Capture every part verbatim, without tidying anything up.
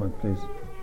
moment, please.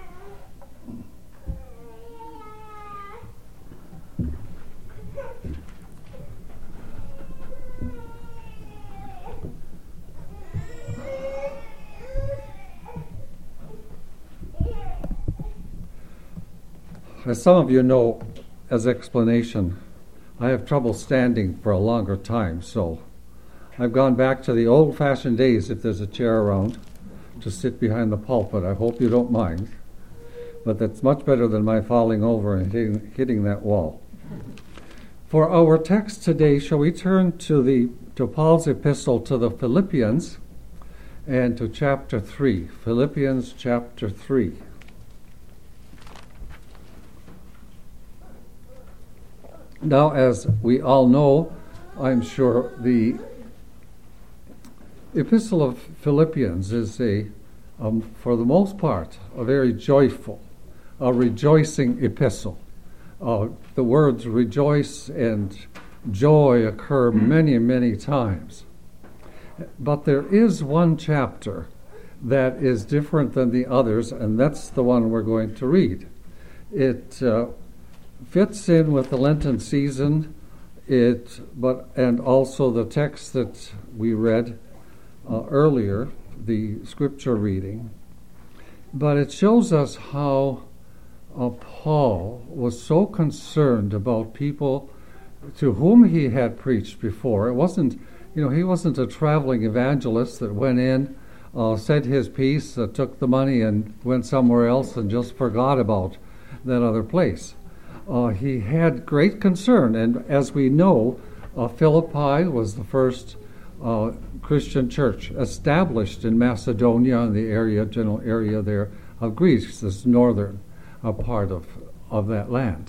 As some of you know, as explanation, I have trouble standing for a longer time, so I've gone back to the old-fashioned days, if there's a chair around, to sit behind the pulpit. I hope you don't mind, but that's much better than my falling over and hitting, hitting that wall. For our text today, shall we turn to the to Paul's epistle to the Philippians and to chapter three, Philippians chapter three. Now, as we all know, I'm sure the Epistle of Philippians is a, um, for the most part, a very joyful, a rejoicing epistle. Uh, the words rejoice and joy occur many, many times. But there is one chapter that is different than the others, and that's the one we're going to read. It uh, fits in with the Lenten season, it, but and also the text that we read uh, earlier, the scripture reading. But it shows us how uh, Paul was so concerned about people to whom he had preached before. It wasn't, you know, he wasn't a traveling evangelist that went in, uh, said his piece, uh, took the money and went somewhere else and just forgot about that other place. Uh, he had great concern, and as we know, uh, Philippi was the first uh, Christian church established in Macedonia, in the area, general area there of Greece, this northern uh, part of, of that land.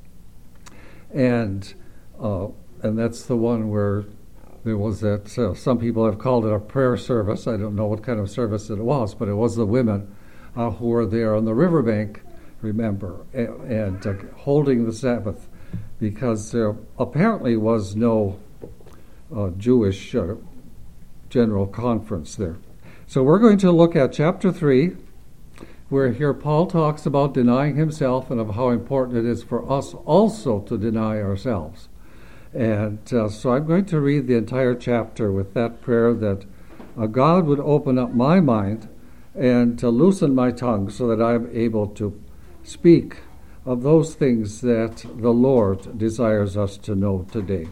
And uh, and that's the one where there was that, uh, some people have called it a prayer service. I don't know what kind of service it was, but it was the women uh, who were there on the riverbank, remember, and, and uh, holding the Sabbath, because there apparently was no uh, Jewish uh, general conference there. So we're going to look at chapter three, where here Paul talks about denying himself and of how important it is for us also to deny ourselves. And uh, so I'm going to read the entire chapter with that prayer that uh, God would open up my mind and to loosen my tongue so that I'm able to speak of those things that the Lord desires us to know today.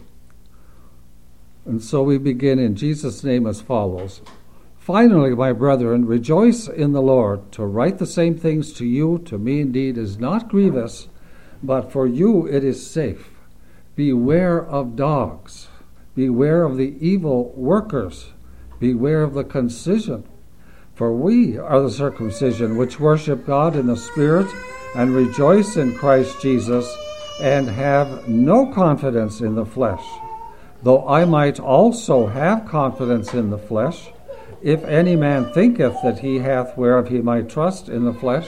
And so we begin in Jesus' name as follows. Finally, my brethren, rejoice in the Lord. To write the same things to you, to me indeed, is not grievous, but for you it is safe. Beware of dogs. Beware of the evil workers. Beware of the concision. For we are the circumcision which worship God in the Spirit and rejoice in Christ Jesus, and have no confidence in the flesh. Though I might also have confidence in the flesh, if any man thinketh that he hath whereof he might trust in the flesh,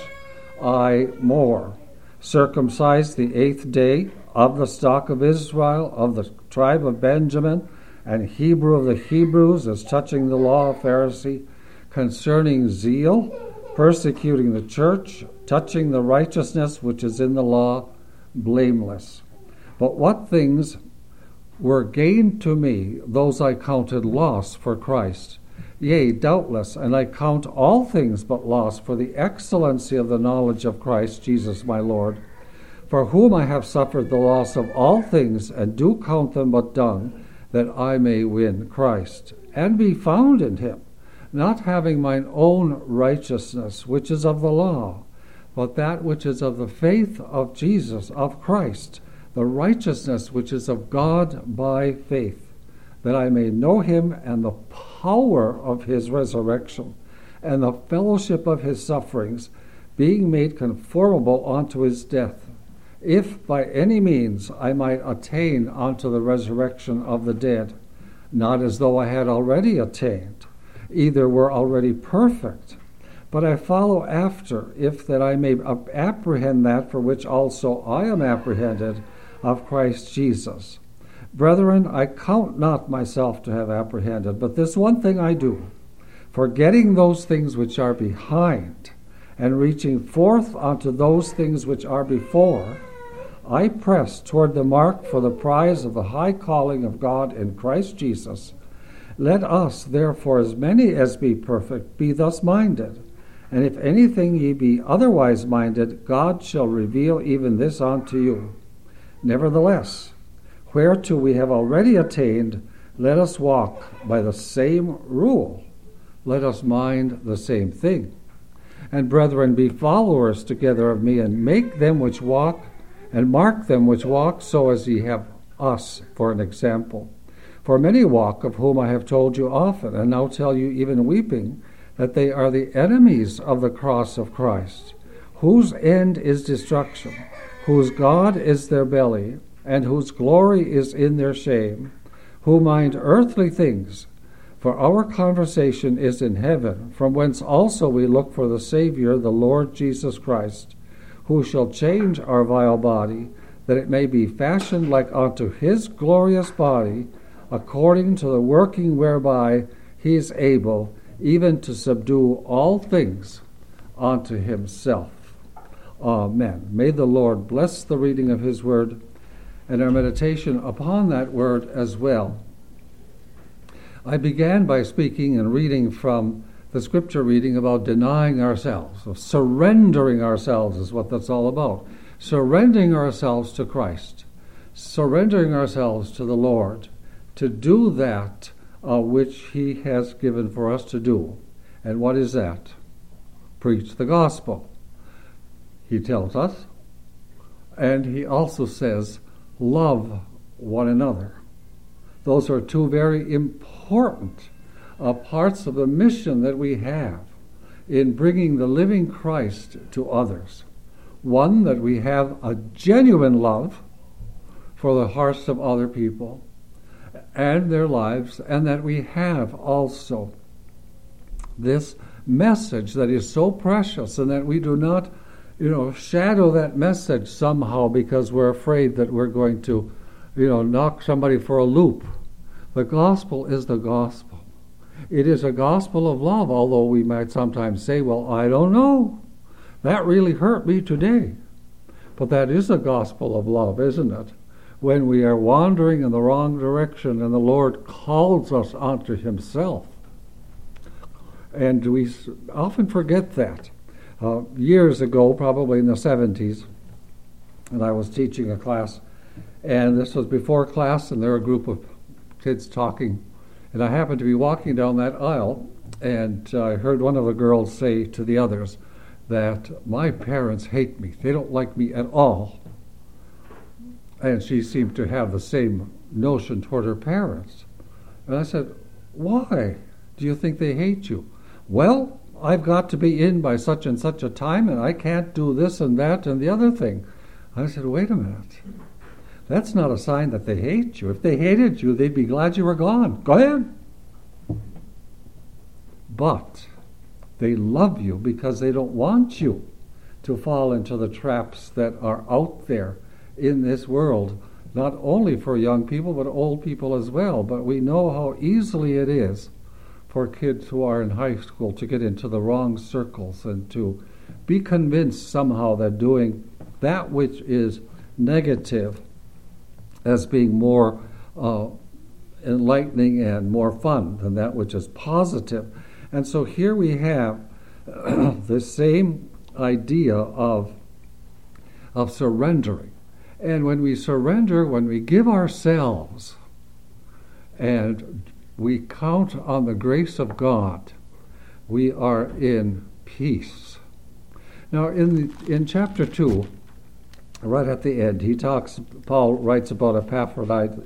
I more. Circumcised the eighth day, of the stock of Israel, of the tribe of Benjamin, and Hebrew of the Hebrews, as touching the law of Pharisee, concerning zeal, persecuting the church, touching the righteousness which is in the law, blameless. But what things were gained to me, those I counted loss for Christ. Yea, doubtless, and I count all things but loss for the excellency of the knowledge of Christ Jesus my Lord, for whom I have suffered the loss of all things, and do count them but dung, that I may win Christ, and be found in him, not having mine own righteousness, which is of the law, but that which is of the faith of Jesus, of Christ, the righteousness which is of God by faith, that I may know him and the power of his resurrection, and the fellowship of his sufferings, being made conformable unto his death, if by any means I might attain unto the resurrection of the dead, not as though I had already attained, either were already perfect, but I follow after, if that I may apprehend that for which also I am apprehended of Christ Jesus. Brethren, I count not myself to have apprehended, but this one thing I do, forgetting those things which are behind, and reaching forth unto those things which are before, I press toward the mark for the prize of the high calling of God in Christ Jesus. Let us, therefore, as many as be perfect, be thus minded. And if anything ye be otherwise minded, God shall reveal even this unto you. Nevertheless, whereto we have already attained, let us walk by the same rule. Let us mind the same thing. And brethren, be followers together of me, and make them which walk, and mark them which walk, so as ye have us for an example. For many walk, of whom I have told you often, and now tell you even weeping, that they are the enemies of the cross of Christ, whose end is destruction, whose God is their belly, and whose glory is in their shame, who mind earthly things. For our conversation is in heaven, from whence also we look for the Savior, the Lord Jesus Christ, who shall change our vile body, that it may be fashioned like unto his glorious body, according to the working whereby he is able even to subdue all things unto himself. Amen. May the Lord bless the reading of his word and our meditation upon that word as well. I began by speaking and reading from the scripture reading about denying ourselves, of surrendering ourselves is what that's all about. Surrendering ourselves to Christ, surrendering ourselves to the Lord, to do that uh, which he has given for us to do. And what is that? Preach the gospel, he tells us. And he also says, love one another. Those are two very important uh, parts of the mission that we have in bringing the living Christ to others. One, that we have a genuine love for the hearts of other people and their lives, and that we have also this message that is so precious, and that we do not, you know, shadow that message somehow because we're afraid that we're going to, you know, knock somebody for a loop. The gospel is the gospel. It is a gospel of love, although we might sometimes say, well, I don't know. That really hurt me today. But that is a gospel of love, isn't it? When we are wandering in the wrong direction and the Lord calls us onto himself. And we often forget that. Uh, years ago, probably in the seventies, and I was teaching a class, and this was before class, and there were a group of kids talking, and I happened to be walking down that aisle, and uh, I heard one of the girls say to the others that my parents hate me. They don't like me at all. And she seemed to have the same notion toward her parents. And I said, why do you think they hate you? Well, I've got to be in by such and such a time, and I can't do this and that and the other thing. I said, wait a minute. That's not a sign that they hate you. If they hated you, they'd be glad you were gone. Go ahead. But they love you because they don't want you to fall into the traps that are out there in this world, not only for young people, but old people as well. But we know how easily it is for kids who are in high school to get into the wrong circles and to be convinced somehow that doing that which is negative as being more uh, enlightening and more fun than that which is positive. And so here we have the same idea of, of surrendering. And when we surrender, when we give ourselves and we count on the grace of God, we are in peace. Now, in the, in chapter two, right at the end, he talks. Paul writes about Epaphroditus,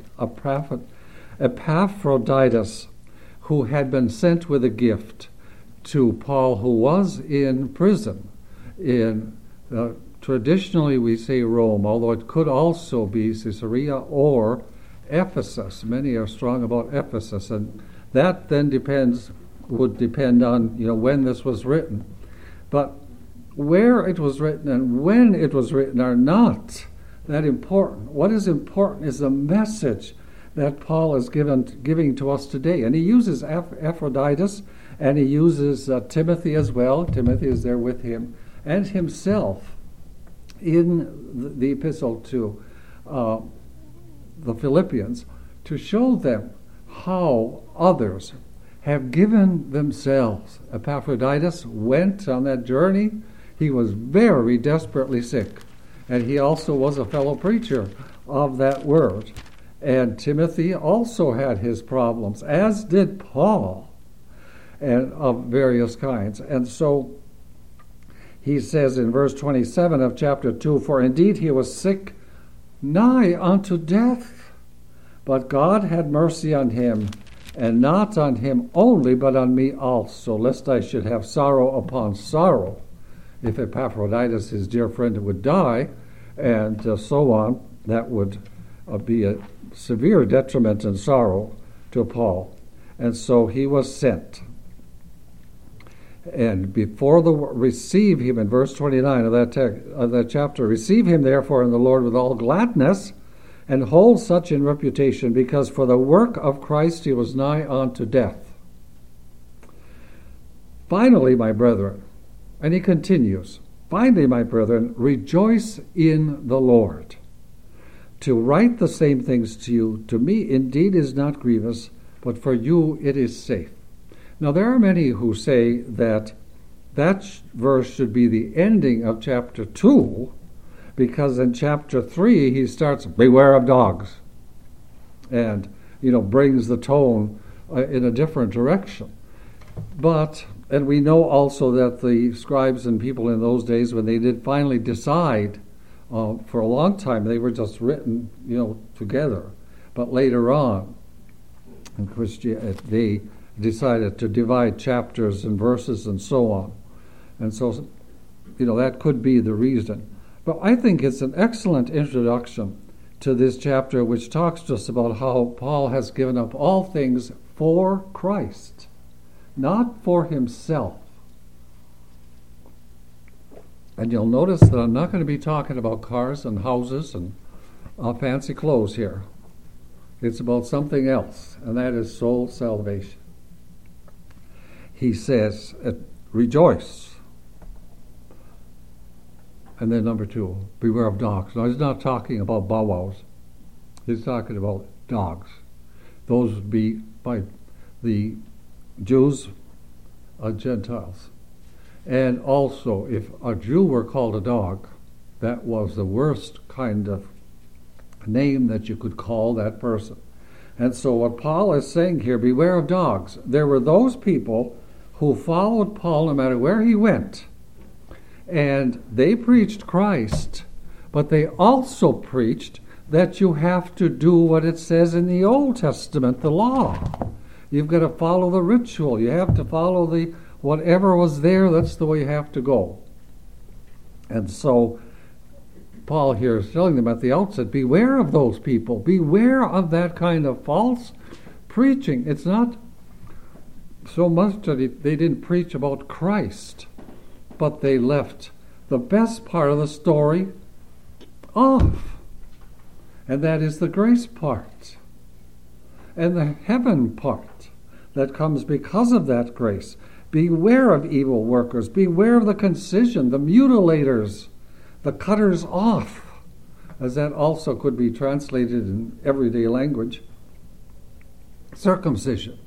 Epaphroditus, who had been sent with a gift to Paul, who was in prison. In uh, traditionally, we say Rome, although it could also be Caesarea or Ephesus. Many are strong about Ephesus, and that then depends would depend on you know when this was written. But where it was written and when it was written are not that important. What is important is the message that Paul is given, giving to us today. And he uses Epaphroditus And he uses uh, Timothy as well. Timothy is there with him, and himself in the, the epistle to uh, the Philippians to show them how others have given themselves. Epaphroditus went on that journey. He was very desperately sick, and he also was a fellow preacher of that word. And Timothy also had his problems, as did Paul, and of various kinds. And so he says in verse twenty-seven of chapter two, "For indeed he was sick nigh unto death, but God had mercy on him, and not on him only, but on me also, lest I should have sorrow upon sorrow." If Epaphroditus, his dear friend, would die, and uh, so on, that would uh, be a severe detriment and sorrow to Paul. And so he was sent. And before the receive him, in verse twenty-nine of that, text, of that chapter, "Receive him therefore in the Lord with all gladness, and hold such in reputation, because for the work of Christ he was nigh unto death. Finally, my brethren," and he continues, "Finally, my brethren, rejoice in the Lord. To write the same things to you, to me indeed is not grievous, but for you it is safe." Now there are many who say that that sh- verse should be the ending of chapter two, because in chapter three he starts, "Beware of dogs," and, you know, brings the tone uh, in a different direction. But, and we know also that the scribes and people in those days, when they did finally decide, uh, for a long time they were just written, you know, together. But later on, in Christianity, they decided to divide chapters and verses and so on. And so, you know, that could be the reason. But I think it's an excellent introduction to this chapter, which talks to us about how Paul has given up all things for Christ, not for himself. And you'll notice that I'm not going to be talking about cars and houses and uh, fancy clothes here. It's about something else, and that is soul salvation. He says, "Rejoice." And then number two, "Beware of dogs." Now, he's not talking about bow wows. He's talking about dogs. Those would be by the Jews, uh, Gentiles. And also, if a Jew were called a dog, that was the worst kind of name that you could call that person. And so what Paul is saying here, beware of dogs. There were those people who followed Paul no matter where he went. And they preached Christ, but they also preached that you have to do what it says in the Old Testament, the law. You've got to follow the ritual. You have to follow the whatever was there, that's the way you have to go. And so Paul here is telling them at the outset, beware of those people. Beware of that kind of false preaching. It's not so much that it, they didn't preach about Christ, but they left the best part of the story off. And that is the grace part. And the heaven part that comes because of that grace. Beware of evil workers. Beware of the concision, the mutilators, the cutters off, as that also could be translated in everyday language. Circumcision.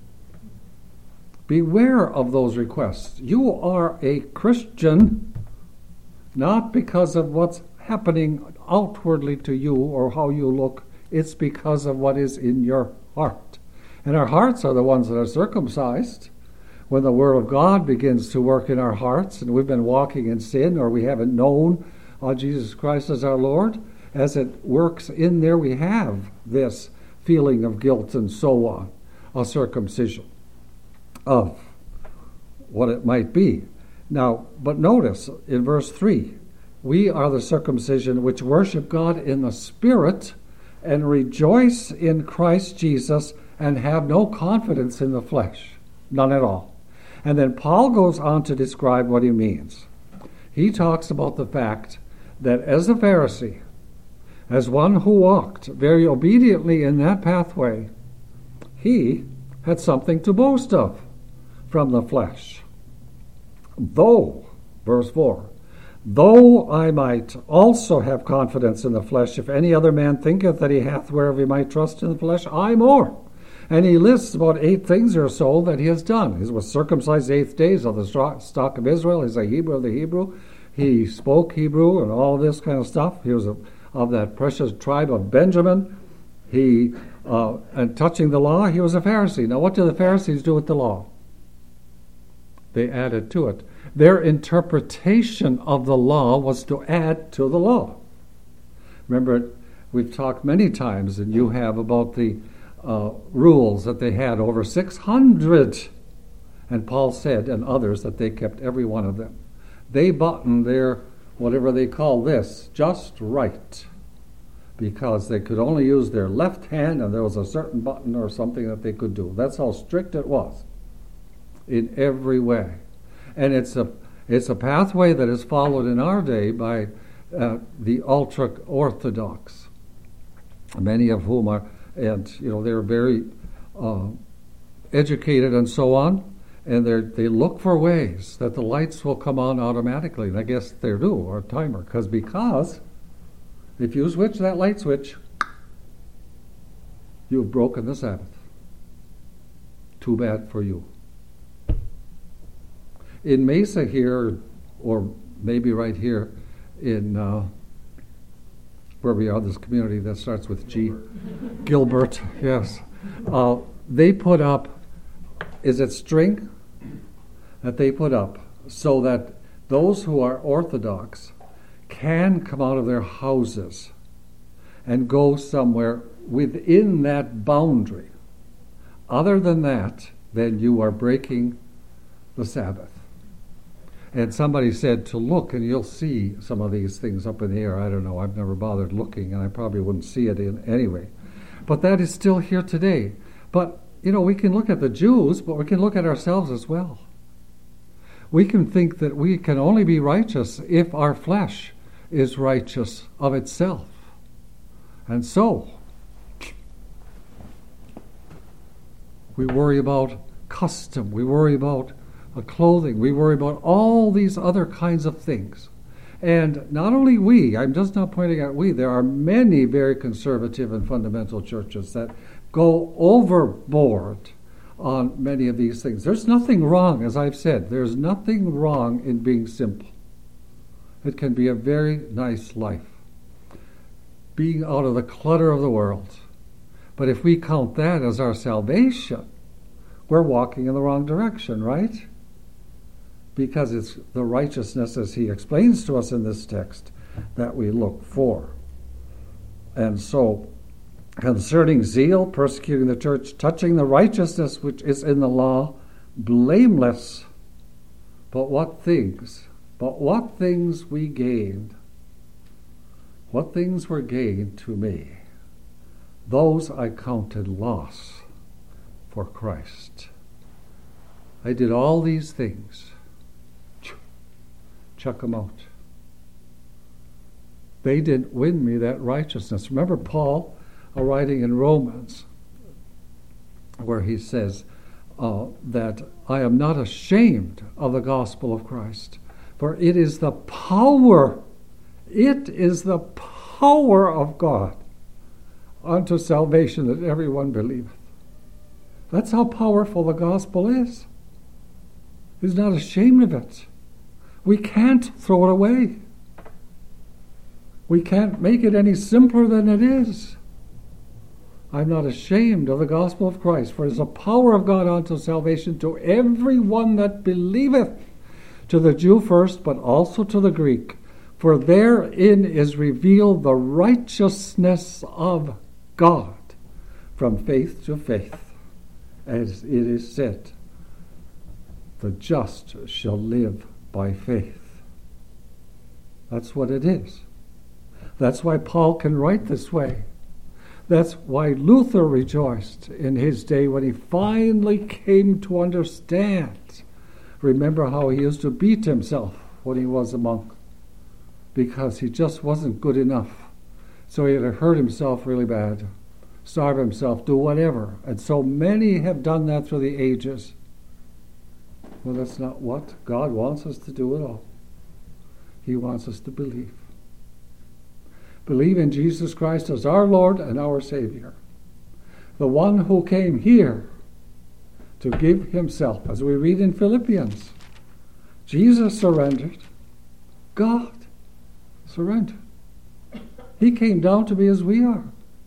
Beware of those requests. You are a Christian not because of what's happening outwardly to you or how you look. It's because of what is in your heart. And our hearts are the ones that are circumcised. When the Word of God begins to work in our hearts and we've been walking in sin or we haven't known uh, Jesus Christ as our Lord, as it works in there, we have this feeling of guilt and so on, a circumcision of what it might be. Now, but notice in verse three, we are the circumcision which worship God in the Spirit and rejoice in Christ Jesus and have no confidence in the flesh, none at all. And then Paul goes on to describe what he means. He talks about the fact that as a Pharisee, as one who walked very obediently in that pathway, he had something to boast of. from the flesh. Though, verse four, though I might also have confidence in the flesh, if any other man thinketh that he hath whereof he might trust in the flesh, I more. And he lists about eight things or so that he has done. He was circumcised eighth days of the stock of Israel. He's a Hebrew of the Hebrew. He spoke Hebrew and all this kind of stuff. He was a, of that precious tribe of Benjamin. He, uh, and touching the law, he was a Pharisee. Now what do the Pharisees do with the law? They added to it. Their interpretation of the law was to add to the law. Remember, we've talked many times, and you have, about the uh, rules that they had, over six hundred. And Paul said, and others, that they kept every one of them. They buttoned their, whatever they call this, just right, because they could only use their left hand, and there was a certain button or something that they could do. That's how strict it was in every way. And it's a it's a pathway that is followed in our day by uh, the ultra-Orthodox, many of whom are, and you know, they're very uh, educated and so on, and they they look for ways that the lights will come on automatically. And I guess they do, or a timer, because because if you switch that light switch, you've broken the Sabbath. Too bad for you. In Mesa here, or maybe right here in uh, where we are, this community that starts with G, Gilbert, Gilbert yes, uh, they put up, is it string that they put up so that those who are Orthodox can come out of their houses and go somewhere within that boundary. Other than that, then you are breaking the Sabbath. And somebody said to look, and you'll see some of these things up in the air. I don't know. I've never bothered looking, and I probably wouldn't see it in anyway. But that is still here today. But, you know, we can look at the Jews, but we can look at ourselves as well. We can think that we can only be righteous if our flesh is righteous of itself. And so, we worry about custom. We worry about clothing. We worry about all these other kinds of things. And not only we, I'm just not pointing out we, there are many very conservative and fundamental churches that go overboard on many of these things. There's nothing wrong, as I've said, there's nothing wrong in being simple. It can be a very nice life, being out of the clutter of the world. But if we count that as our salvation, we're walking in the wrong direction, right? Because it's the righteousness, as he explains to us in this text, that we look for. And so, concerning zeal, persecuting the church, touching the righteousness which is in the law, blameless. But what things, but what things we gained, what things were gained to me, those I counted loss for Christ. I did all these things. Chuck them out. They didn't win me that righteousness. Remember Paul uh, writing in Romans, where he says uh, that I am not ashamed of the gospel of Christ, for it is the power, it is the power of God unto salvation that everyone believeth. That's how powerful the gospel is. He's not ashamed of it. We can't throw it away. We can't make it any simpler than it is. I'm not ashamed of the gospel of Christ, for it is the power of God unto salvation to everyone that believeth, to the Jew first, but also to the Greek. For therein is revealed the righteousness of God from faith to faith. As it is said, the just shall live by faith. That's what it is. That's why Paul can write this way. That's why Luther rejoiced in his day when he finally came to understand. Remember how he used to beat himself when he was a monk, because he just wasn't good enough. So he had to hurt himself really bad, starve himself, do whatever. And so many have done that through the ages. Well, that's not what God wants us to do at all. He wants us to believe. Believe in Jesus Christ as our Lord and our Savior. The one who came here to give himself. As we read in Philippians, Jesus surrendered. God surrendered. He came down to be as we are.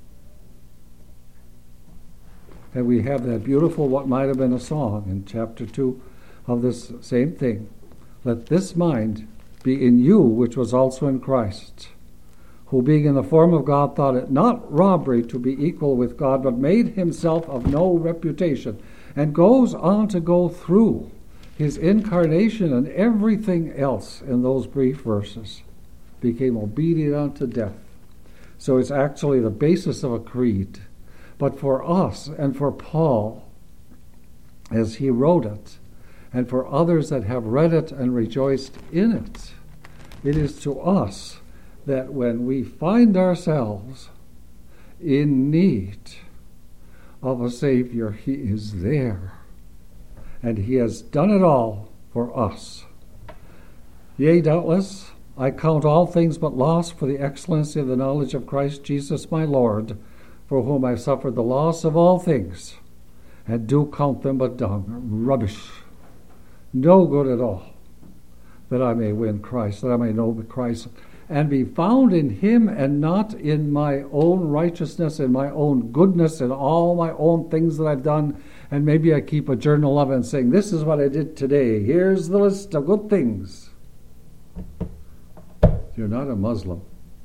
And we have that beautiful, what might have been a song in chapter two of this same thing. Let this mind be in you, which was also in Christ, who being in the form of God thought it not robbery to be equal with God, but made himself of no reputation. And goes on to go through his incarnation and everything else in those brief verses. Became obedient unto death. So it's actually the basis of a creed. But for us and for Paul, as he wrote it, and for others that have read it and rejoiced in it, it is to us that when we find ourselves in need of a Savior, he is there. And he has done it all for us. Yea, doubtless, I count all things but loss for the excellency of the knowledge of Christ Jesus my Lord, for whom I suffered the loss of all things, and do count them but dung, rubbish, no good at all, that I may win Christ, that I may know Christ, and be found in him, and not in my own righteousness, in my own goodness, in all my own things that I've done. And maybe I keep a journal of it and saying, this is what I did today. Here's the list of good things. You're not a Muslim.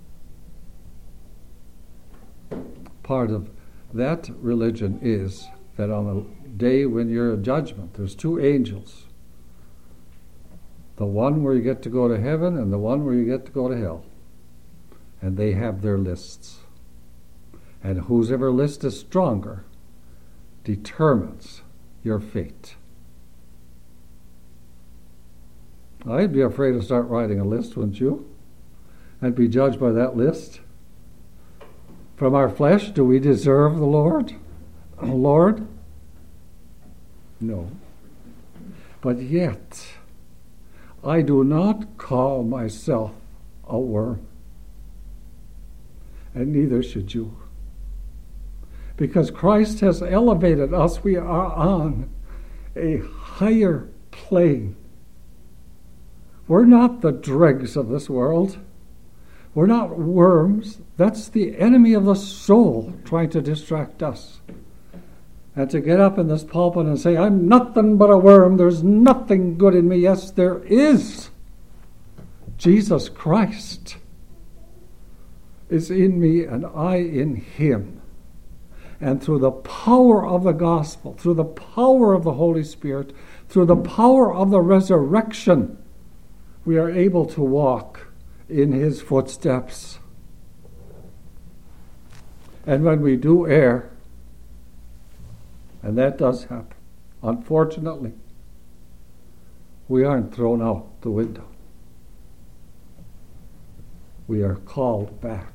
Part of that religion is that on the day when you're in judgment, there's two angels. The one where you get to go to heaven and the one where you get to go to hell. And they have their lists. And whosever list is stronger determines your fate. I'd be afraid to start writing a list, wouldn't you? And be judged by that list. From our flesh, do we deserve the Lord? Lord? No. But yet, I do not call myself a worm. And neither should you. Because Christ has elevated us, we are on a higher plane. We're not the dregs of this world. We're not worms. That's the enemy of the soul trying to distract us. And to get up in this pulpit and say, I'm nothing but a worm, there's nothing good in me. Yes, there is. Jesus Christ is in me and I in him. And through the power of the gospel, through the power of the Holy Spirit, through the power of the resurrection, we are able to walk in his footsteps. And when we do err, and that does happen, unfortunately, we aren't thrown out the window. We are called back.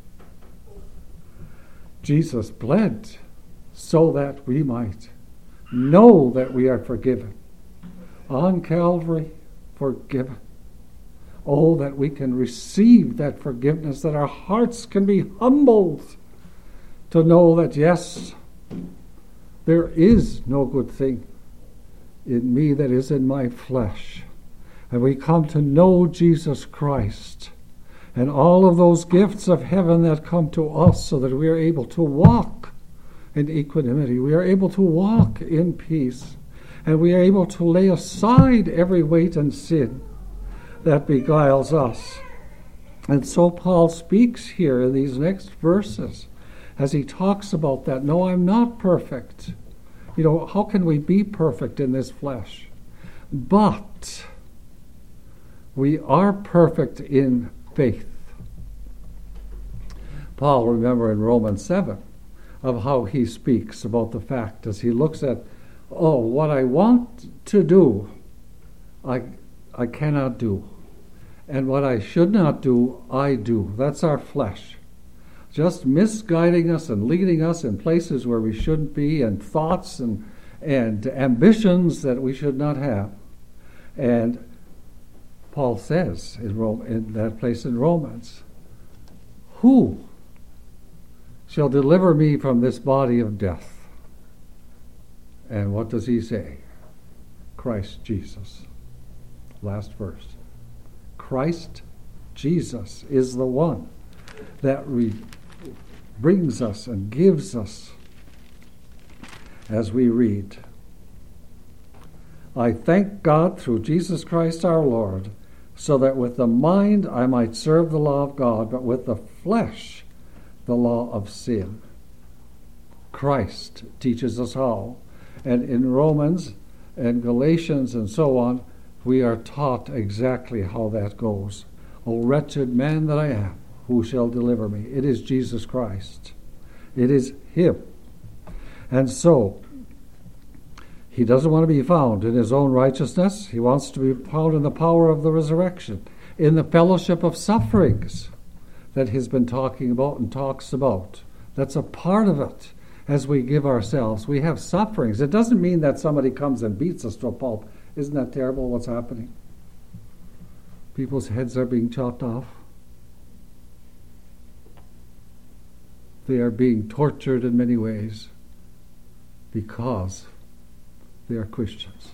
Jesus bled so that we might know that we are forgiven. On Calvary, forgiven. Oh, that we can receive that forgiveness, that our hearts can be humbled to know that, yes, there is no good thing in me that is in my flesh. And we come to know Jesus Christ and all of those gifts of heaven that come to us so that we are able to walk in equanimity. We are able to walk in peace. And we are able to lay aside every weight and sin that beguiles us. And so Paul speaks here in these next verses as he talks about that. No, I'm not perfect. You know, how can we be perfect in this flesh? But we are perfect in faith. Paul, remember in Romans seven, of how he speaks about the fact as he looks at, oh, what I want to do, I I cannot do. And what I should not do, I do. That's our flesh. Just misguiding us and leading us in places where we shouldn't be, and thoughts and, and ambitions that we should not have. And Paul says in, Rome, in that place in Romans, who shall deliver me from this body of death? And what does he say? Christ Jesus. Last verse. Christ Jesus is the one that re- brings us and gives us, as we read, I thank God through Jesus Christ our Lord, so that with the mind I might serve the law of God, but with the flesh the law of sin. Christ teaches us how. And in Romans and Galatians and so on, we are taught exactly how that goes. O wretched man that I am, who shall deliver me? It is Jesus Christ. It is him. And so, he doesn't want to be found in his own righteousness. He wants to be found in the power of the resurrection, in the fellowship of sufferings that he's been talking about and talks about. That's a part of it as we give ourselves. We have sufferings. It doesn't mean that somebody comes and beats us to a pulp. Isn't that terrible what's happening? People's heads are being chopped off. They are being tortured in many ways because they are Christians.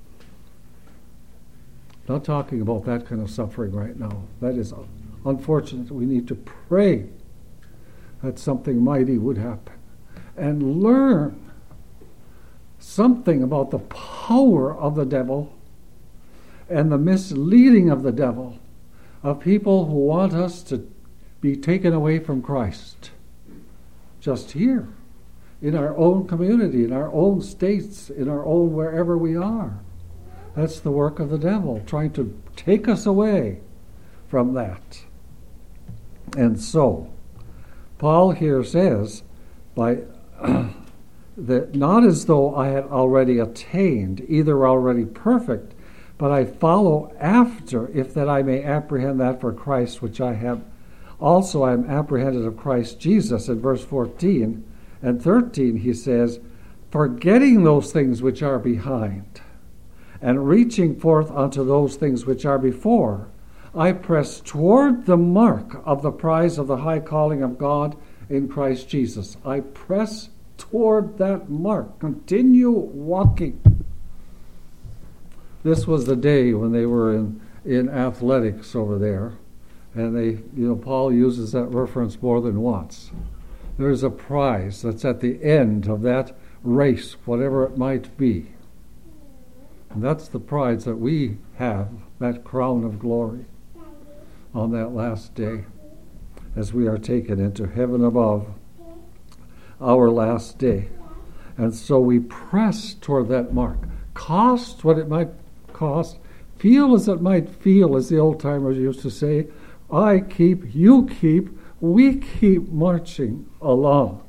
Not talking about that kind of suffering right now. That is unfortunate. We need to pray that something mighty would happen and learn something about the power of the devil and the misleading of the devil, of people who want us to be taken away from Christ. Just here, in our own community, in our own states, in our own wherever we are. That's the work of the devil, trying to take us away from that. And so, Paul here says, by that not as though I had already attained, either already perfect, but I follow after, if that I may apprehend that for Christ which I have. Also I am apprehended of Christ Jesus. In verse fourteen and thirteen he says, forgetting those things which are behind, and reaching forth unto those things which are before, I press toward the mark of the prize of the high calling of God in Christ Jesus. I press toward that mark. Continue walking. This was the day when they were in, in athletics over there. And they, you know, Paul uses that reference more than once. There's a prize that's at the end of that race, whatever it might be. And that's the prize that we have, that crown of glory, on that last day, as we are taken into heaven above, our last day. And so we press toward that mark. Cost what it might cost, feel as it might feel, as the old-timers used to say. I keep, you keep, we keep marching along.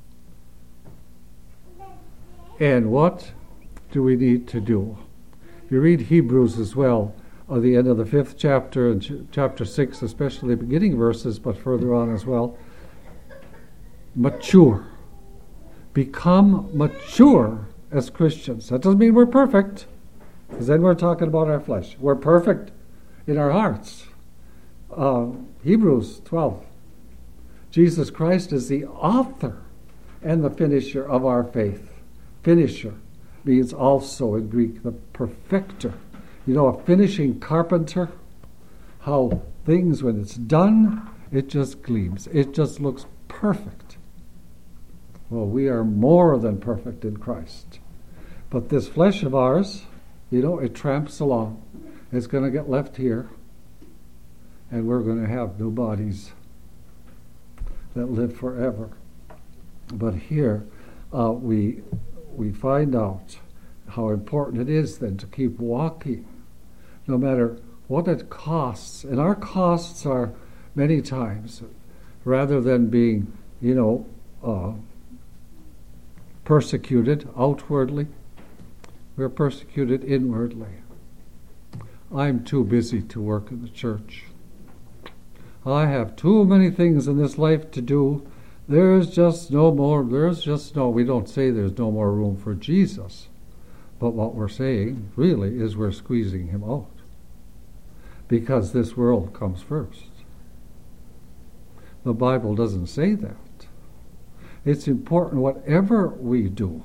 And what do we need to do? You read Hebrews as well, at the end of the fifth chapter and ch- chapter six, especially the beginning verses, but further on as well. Mature. Become mature as Christians. That doesn't mean we're perfect, because then we're talking about our flesh. We're perfect in our hearts. Uh, Hebrews twelve. Jesus Christ is the author and the finisher of our faith. Finisher means also in Greek the perfecter. You know, a finishing carpenter, how things, when it's done, it just gleams. It just looks perfect. Well, we are more than perfect in Christ. But this flesh of ours, you know, it tramps along. It's going to get left here. And we're going to have new bodies that live forever. But here uh, we we find out how important it is then to keep walking, no matter what it costs. And our costs are many times, rather than being, you know, uh, persecuted outwardly, we're persecuted inwardly. I'm too busy to work in the church. I have too many things in this life to do. There's just no more, there's just no, we don't say there's no more room for Jesus. But what we're saying, really, is we're squeezing him out. Because this world comes first. The Bible doesn't say that. It's important, whatever we do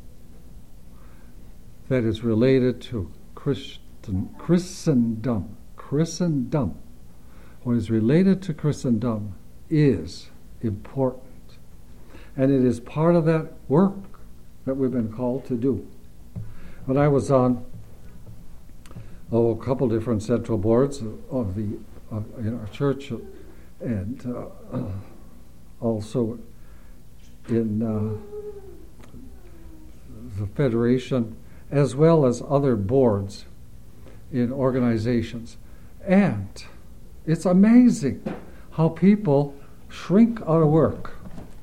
that is related to Christian, Christendom, Christendom, what is related to Christendom is important. And it is part of that work that we've been called to do. When I was on oh, a couple different central boards of the of, in our church, and uh, uh, also in uh, the Federation, as well as other boards in organizations. And it's amazing how people shrink out of work.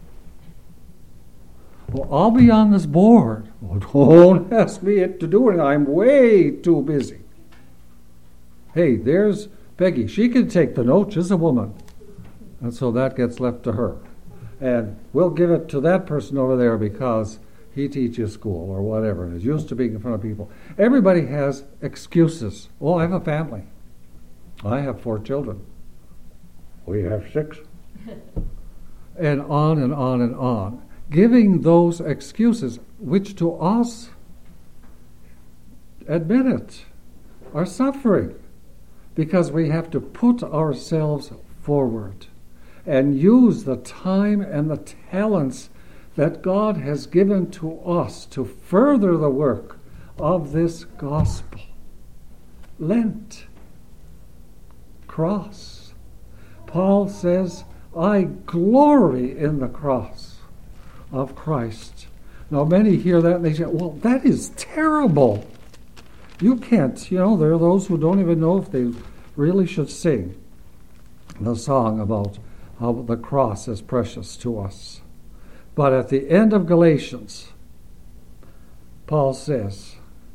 Well, I'll be on this board. Well, don't ask me to do it. I'm way too busy. Hey, there's Peggy. She can take the notes. She's a woman. And so that gets left to her. And we'll give it to that person over there because he teaches school or whatever and is used to being in front of people. Everybody has excuses. Oh, I have a family. I have four children. We have six. And on and on and on. Giving those excuses, which to us, admit it, are suffering. Because we have to put ourselves forward and use the time and the talents that God has given to us to further the work of this gospel. Lent. Cross. Paul says, I glory in the cross of Christ. Now many hear that and they say, well, that is terrible. You can't, you know, there are those who don't even know if they really should sing the song about how the cross is precious to us. But at the end of Galatians, Paul says,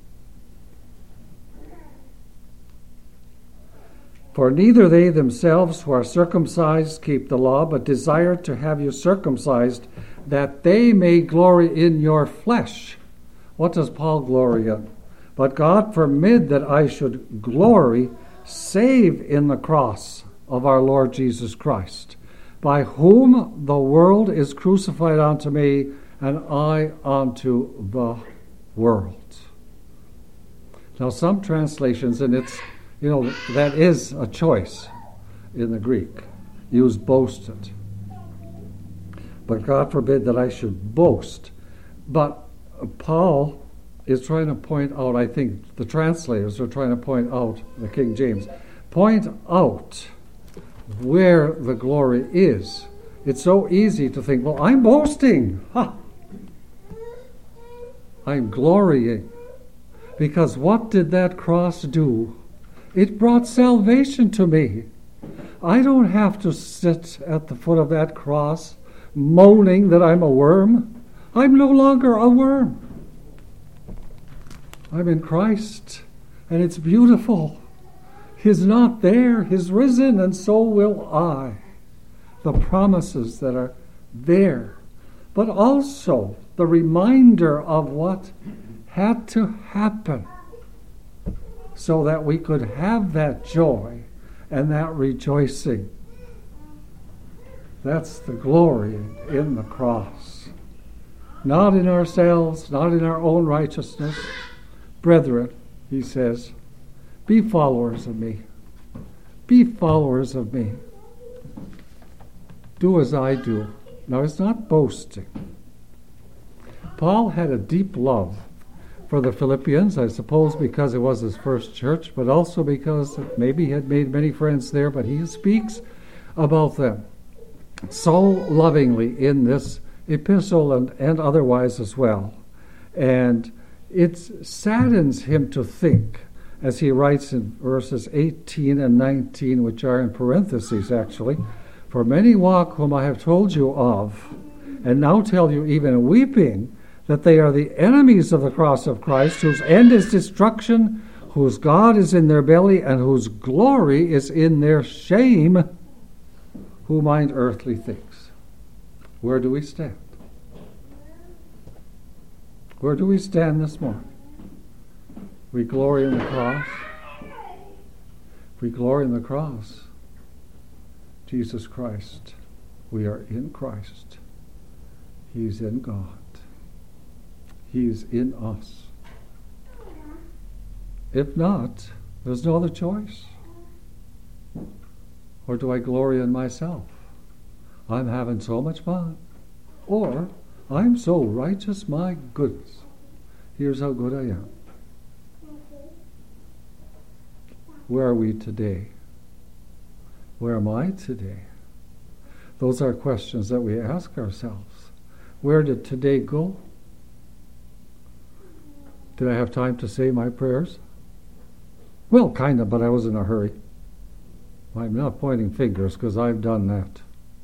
for neither they themselves who are circumcised keep the law, but desire to have you circumcised, that they may glory in your flesh. What does Paul glory in? But God forbid that I should glory save in the cross of our Lord Jesus Christ, by whom the world is crucified unto me, and I unto the world. Now some translations, and it's, you know, that is a choice in the Greek, use boasted. But God forbid that I should boast. But Paul is trying to point out, I think the translators are trying to point out, the King James, point out where the glory is. It's so easy to think, well, I'm boasting. Ha! I'm glorying. Because what did that cross do? It brought salvation to me. I don't have to sit at the foot of that cross moaning that I'm a worm. I'm no longer a worm. I'm in Christ, and it's beautiful. He's not there, He's risen, and so will I. The promises that are there, but also the reminder of what had to happen so that we could have that joy and that rejoicing. That's the glory in the cross. Not in ourselves, not in our own righteousness. Brethren, he says, be followers of me. Be followers of me. Do as I do. Now, it's not boasting. Paul had a deep love for the Philippians, I suppose because it was his first church, but also because maybe he had made many friends there, but he speaks about them so lovingly in this epistle and, and otherwise as well. And it saddens him to think, as he writes in verses eighteen and nineteen, which are in parentheses actually, for many walk whom I have told you of, and now tell you even weeping, that they are the enemies of the cross of Christ, whose end is destruction, whose God is in their belly, and whose glory is in their shame, who mind earthly things. Where do we stand? Where do we stand this morning? We glory in the cross. If we glory in the cross, Jesus Christ, we are in Christ. He's in God. He's in us. If not, there's no other choice. Or do I glory in myself? I'm having so much fun. Or, I'm so righteous, my goodness. Here's how good I am. Where are we today? Where am I today? Those are questions that we ask ourselves. Where did today go? Did I have time to say my prayers? Well, kind of, but I was in a hurry. I'm not pointing fingers because I've done that.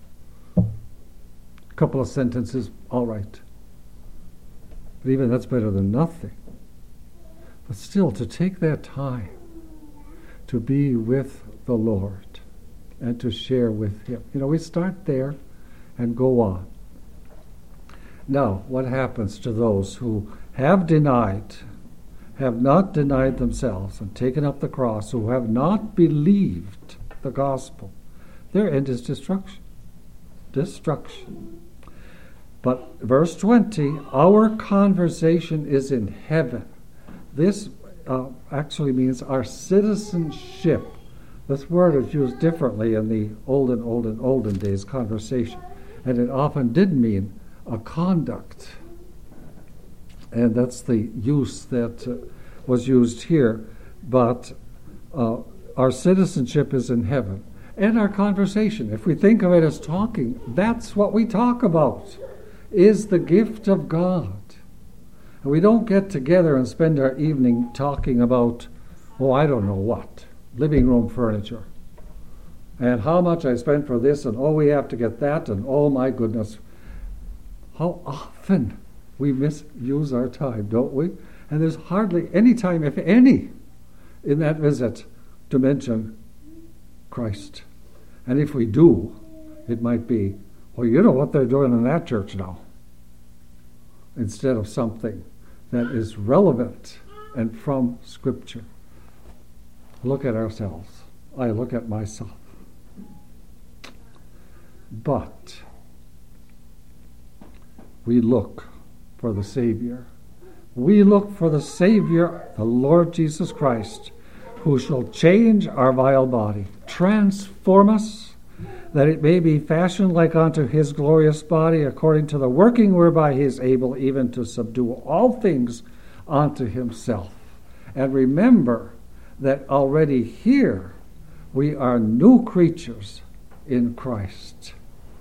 A couple of sentences, all right. But even that's better than nothing. But still, to take that time to be with the Lord and to share with Him. You know, we start there and go on. Now, what happens to those who have denied, have not denied themselves and taken up the cross, who have not believed the gospel? Their end is destruction. Destruction. But verse twenty, our conversation is in heaven. This uh, actually means our citizenship. This word is used differently in the olden, olden, olden days conversation. And it often did mean a conduct. And that's the use that uh, was used here. But uh, our citizenship is in heaven. And our conversation, if we think of it as talking, that's what we talk about, is the gift of God. And we don't get together and spend our evening talking about, oh, I don't know what, living room furniture, and how much I spent for this, and oh, we have to get that, and oh, my goodness. How often we misuse our time, don't we? And there's hardly any time, if any, in that visit to mention Christ. And if we do, it might be, well, you know what they're doing in that church now, instead of something that is relevant and from Scripture. Look at ourselves. I look at myself. But we look for the Savior. We look for the Savior, the Lord Jesus Christ, who shall change our vile body, transform us, that it may be fashioned like unto His glorious body, according to the working whereby He is able even to subdue all things unto Himself. And remember that already here we are new creatures in Christ.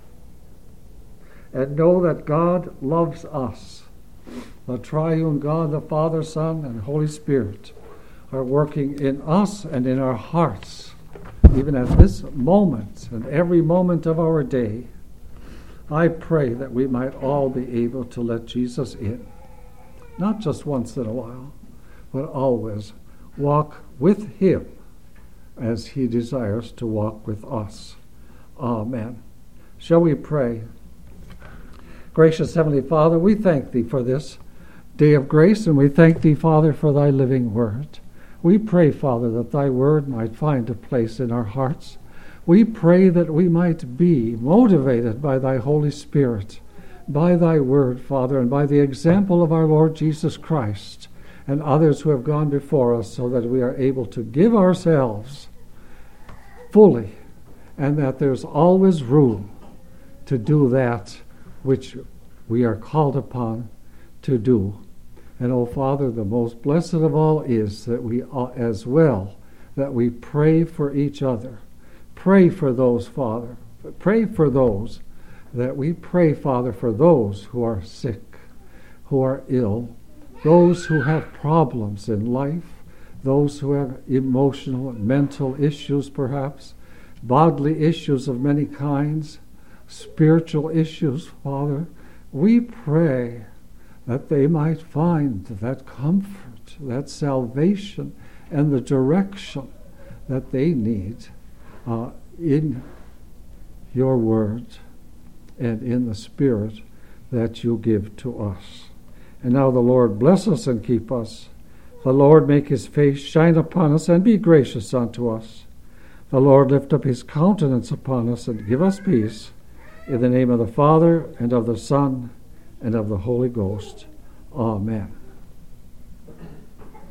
And know that God loves us. The triune God, the Father, Son, and Holy Spirit are working in us and in our hearts, even at this moment and every moment of our day. I pray that we might all be able to let Jesus in, not just once in a while, but always walk with Him as He desires to walk with us. Amen. Shall we pray? Gracious Heavenly Father, we thank Thee for this day of grace, and we thank Thee, Father, for Thy living word. We pray, Father, that Thy word might find a place in our hearts. We pray that we might be motivated by Thy Holy Spirit, by Thy word, Father, and by the example of our Lord Jesus Christ and others who have gone before us, so that we are able to give ourselves fully, and that there's always room to do that which we are called upon to do. And, oh, Father, the most blessed of all is that we as well, that we pray for each other. Pray for those, Father. Pray for those, that we pray, Father, for those who are sick, who are ill, those who have problems in life, those who have emotional and mental issues perhaps, bodily issues of many kinds, spiritual issues, Father. We pray that they might find that comfort, that salvation, and the direction that they need uh, in your word and in the Spirit that you give to us. And now the Lord bless us and keep us. The Lord make his face shine upon us and be gracious unto us. The Lord lift up his countenance upon us and give us peace. In the name of the Father, and of the Son, and of the Holy Ghost. Amen.